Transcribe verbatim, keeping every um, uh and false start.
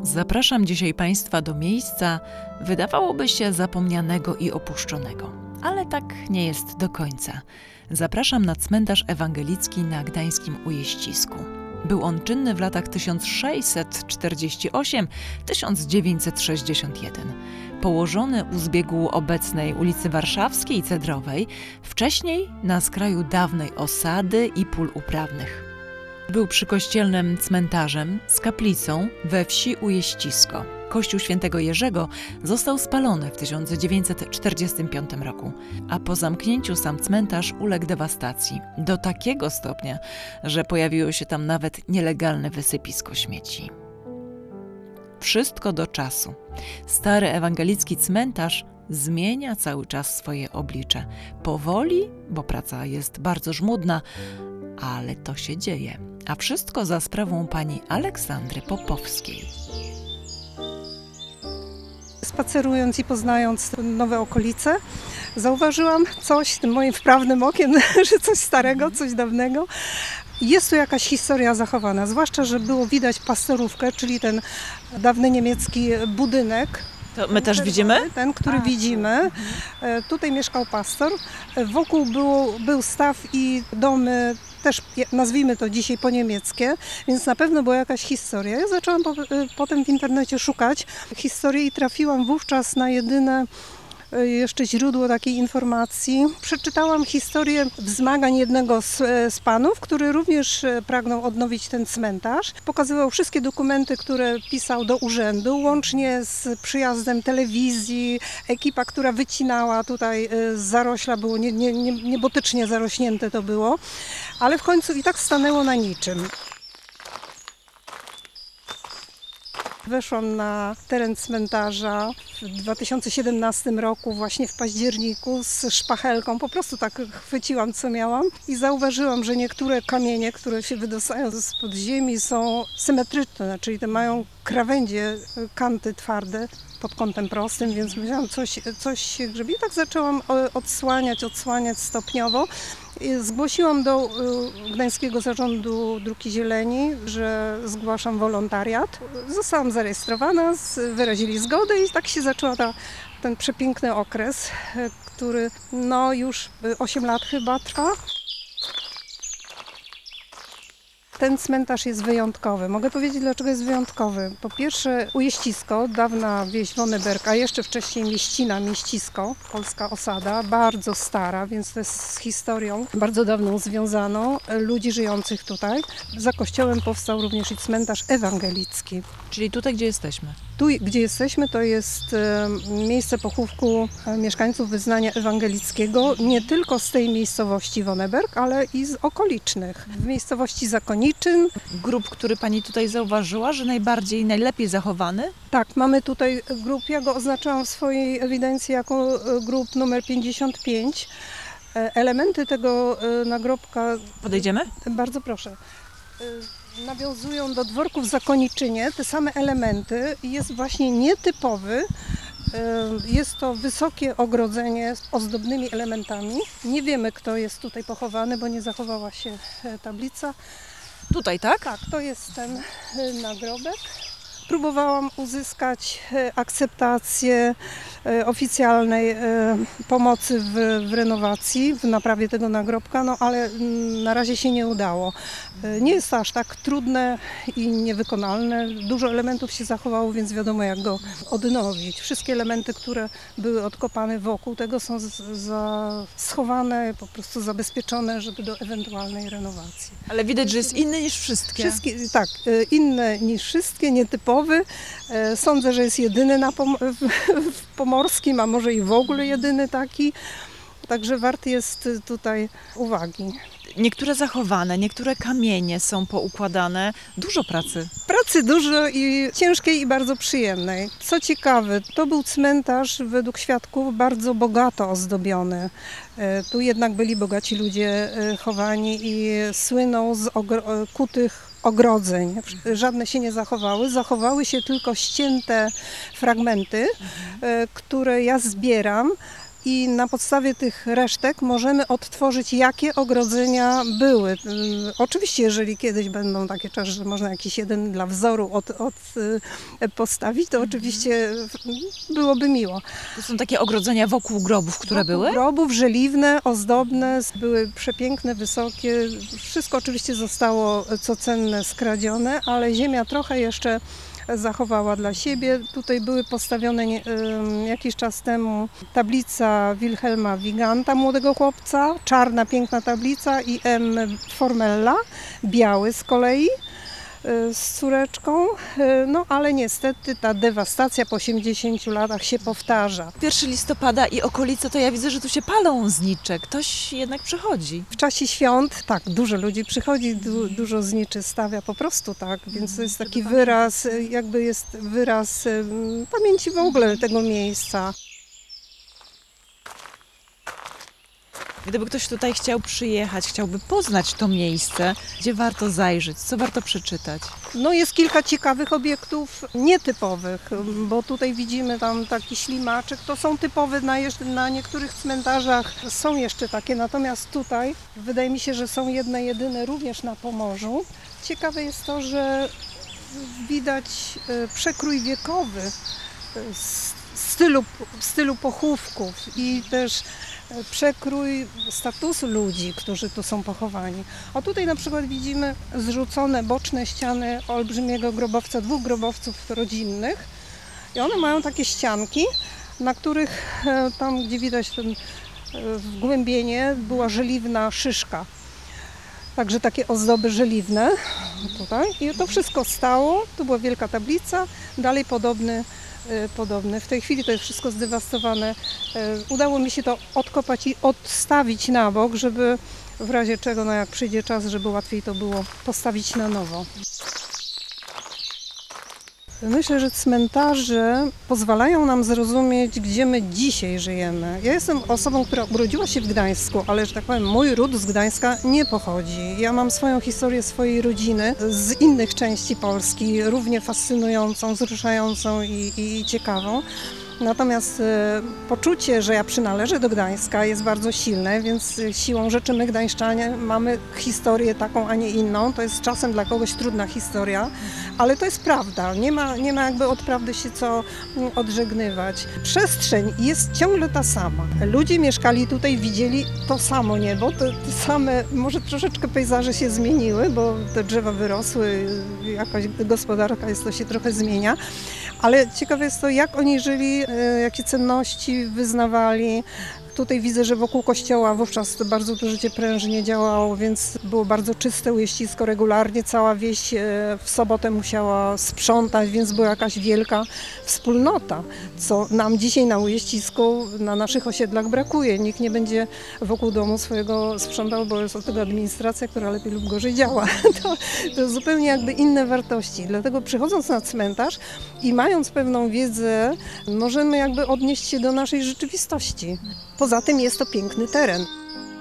Zapraszam dzisiaj Państwa do miejsca, wydawałoby się zapomnianego i opuszczonego, ale tak nie jest do końca. Zapraszam na cmentarz ewangelicki na gdańskim Ujeścisku. Był on czynny w latach tysiąc sześćset czterdziesty ósmy do tysiąc dziewięćset sześćdziesiątego pierwszego. Położony u zbiegu obecnej ulicy Warszawskiej i Cedrowej, wcześniej na skraju dawnej osady i pól uprawnych. Był przykościelnym cmentarzem z kaplicą we wsi Ujeścisko. Kościół świętego Jerzego został spalony w tysiąc dziewięćset czterdziestym piątym roku, a po zamknięciu sam cmentarz uległ dewastacji do takiego stopnia, że pojawiło się tam nawet nielegalne wysypisko śmieci. Wszystko do czasu. Stary ewangelicki cmentarz zmienia cały czas swoje oblicze. Powoli, bo praca jest bardzo żmudna, ale to się dzieje. A wszystko za sprawą pani Aleksandry Popowskiej. Spacerując i poznając nowe okolice, zauważyłam coś tym moim wprawnym okiem, że coś starego, coś dawnego. Jest tu jakaś historia zachowana, zwłaszcza, że było widać pastorówkę, czyli ten dawny niemiecki budynek. To my też widzimy? Ten, który A, widzimy. Tutaj mieszkał pastor. Wokół było, był staw i domy, też nazwijmy to dzisiaj po niemieckie, więc na pewno była jakaś historia. Ja zaczęłam po, potem w internecie szukać historii i trafiłam wówczas na jedyne jeszcze źródło takiej informacji. Przeczytałam historię wzmagań jednego z, z panów, który również pragnął odnowić ten cmentarz. Pokazywał wszystkie dokumenty, które pisał do urzędu, łącznie z przyjazdem telewizji, ekipa, która wycinała tutaj z zarośla, było nie, nie, nie, niebotycznie zarośnięte to było, ale w końcu i tak stanęło na niczym. Weszłam na teren cmentarza w dwa tysiące siedemnastym roku, właśnie w październiku, z szpachelką. Po prostu tak chwyciłam, co miałam i zauważyłam, że niektóre kamienie, które się wydostają spod ziemi, są symetryczne, czyli te mają krawędzie, kanty twarde pod kątem prostym, więc myślałam, coś, coś się grzebi. I tak zaczęłam odsłaniać, odsłaniać stopniowo. Zgłosiłam do Gdańskiego Zarządu Dróg i Zieleni, że zgłaszam wolontariat. Zostałam zarejestrowana, wyrazili zgodę i tak się zaczęła ta, ten przepiękny okres, który no już osiem lat chyba trwa. Ten cmentarz jest wyjątkowy. Mogę powiedzieć, dlaczego jest wyjątkowy. Po pierwsze, Ujeścisko, dawna wieś Wonneberg, a jeszcze wcześniej mieścina Mieścisko, polska osada, bardzo stara, więc to jest z historią bardzo dawną związaną ludzi żyjących tutaj. Za kościołem powstał również i cmentarz ewangelicki. Czyli tutaj, gdzie jesteśmy? Tu, gdzie jesteśmy, to jest miejsce pochówku mieszkańców wyznania ewangelickiego, nie tylko z tej miejscowości Wonneberg, ale i z okolicznych. W miejscowości Zakoniczyn. Grób, który pani tutaj zauważyła, że najbardziej, najlepiej zachowany? Tak, mamy tutaj grób, ja go oznaczałam w swojej ewidencji jako grób numer pięćdziesiąt pięć. Elementy tego nagrobka... Podejdziemy? Bardzo proszę. Nawiązują do dworków w Zakoniczynie, te same elementy. Jest właśnie nietypowy. Jest to wysokie ogrodzenie z ozdobnymi elementami. Nie wiemy, kto jest tutaj pochowany, bo nie zachowała się tablica. Tutaj, tak? Tak, to jest ten nagrobek. Próbowałam uzyskać akceptację oficjalnej pomocy w, w renowacji, w naprawie tego nagrobka, no ale na razie się nie udało. Nie jest to aż tak trudne i niewykonalne. Dużo elementów się zachowało, więc wiadomo, jak go odnowić. Wszystkie elementy, które były odkopane wokół tego, są z, za, schowane, po prostu zabezpieczone, żeby do ewentualnej renowacji. Ale widać, że jest inny niż wszystkie. Wszystkie, tak, inne niż wszystkie, nietypowy. Sądzę, że jest jedyny na Pom w Pomorskim, a może i w ogóle jedyny taki. Także wart jest tutaj uwagi. Niektóre zachowane, niektóre kamienie są poukładane. Dużo pracy. Pracy dużo i ciężkiej i bardzo przyjemnej. Co ciekawe, to był cmentarz według świadków bardzo bogato ozdobiony. Tu jednak byli bogaci ludzie chowani i słyną z kutych ogrodzeń. Żadne się nie zachowały. Zachowały się tylko ścięte fragmenty, które ja zbieram. i na podstawie tych resztek możemy odtworzyć, jakie ogrodzenia były. Oczywiście, jeżeli kiedyś będą takie czasy, że można jakiś jeden dla wzoru od, od postawić, to oczywiście byłoby miło. To są takie ogrodzenia wokół grobów, które wokół były? grobów, żeliwne, ozdobne, były przepiękne, wysokie. Wszystko oczywiście zostało co cenne skradzione, ale ziemia trochę jeszcze zachowała dla siebie. Tutaj były postawione nie, y, jakiś czas temu tablica Wilhelma Wiganta, młodego chłopca, czarna, piękna tablica i M. Formella, biały z kolei, y, z córeczką, y, no ale niestety ta dewastacja po osiemdziesięciu latach się powtarza. pierwszego listopada i okolice, to ja widzę, że tu się palą znicze. Ktoś jednak przychodzi. W czasie świąt, tak, dużo ludzi przychodzi, du, dużo zniczy stawia, po prostu tak, więc to jest taki wyraz, jakby jest wyraz um, pamięci w ogóle tego miejsca. Gdyby ktoś tutaj chciał przyjechać, chciałby poznać to miejsce, gdzie warto zajrzeć, co warto przeczytać? No jest kilka ciekawych obiektów nietypowych, bo tutaj widzimy tam taki ślimaczek, to są typowe na, jeszcze, na niektórych cmentarzach, są jeszcze takie, natomiast tutaj wydaje mi się, że są jedne jedyne również na Pomorzu. Ciekawe jest to, że widać przekrój wiekowy stylu, stylu pochówków i też przekrój statusu ludzi, którzy tu są pochowani. A tutaj na przykład widzimy zrzucone boczne ściany olbrzymiego grobowca, dwóch grobowców rodzinnych i one mają takie ścianki, na których tam, gdzie widać ten wgłębienie, była żeliwna szyszka. Także takie ozdoby żeliwne tutaj i to wszystko stało, tu była wielka tablica, dalej podobny podobny. W tej chwili to jest wszystko zdewastowane. Udało mi się to odkopać i odstawić na bok, żeby w razie czego, no jak przyjdzie czas, żeby łatwiej to było postawić na nowo. Myślę, że cmentarze pozwalają nam zrozumieć, gdzie my dzisiaj żyjemy. Ja jestem osobą, która urodziła się w Gdańsku, ale, że tak powiem, mój ród z Gdańska nie pochodzi. Ja mam swoją historię swojej rodziny z innych części Polski, równie fascynującą, wzruszającą i, i ciekawą. Natomiast e, poczucie, że ja przynależę do Gdańska jest bardzo silne, więc siłą rzeczy my Gdańszczanie mamy historię taką, a nie inną. To jest czasem dla kogoś trudna historia, ale to jest prawda. Nie ma, nie ma jakby od prawdy się co odżegnywać. Przestrzeń jest ciągle ta sama. Ludzie mieszkali tutaj, widzieli to samo niebo, te, te same, może troszeczkę pejzaże się zmieniły, bo te drzewa wyrosły, jakaś gospodarka jest, to się trochę zmienia. Ale ciekawe jest to, jak oni żyli, jakie cenności wyznawali. Tutaj widzę, że wokół kościoła wówczas to bardzo to życie prężnie działało, więc było bardzo czyste Ujeścisko regularnie. Cała wieś w sobotę musiała sprzątać, więc była jakaś wielka wspólnota, co nam dzisiaj na Ujeścisku, na naszych osiedlach brakuje. Nikt nie będzie wokół domu swojego sprzątał, bo jest od tego administracja, która lepiej lub gorzej działa. To, to zupełnie jakby inne wartości. Dlatego przychodząc na cmentarz i mając pewną wiedzę, możemy jakby odnieść się do naszej rzeczywistości. Poza tym jest to piękny teren.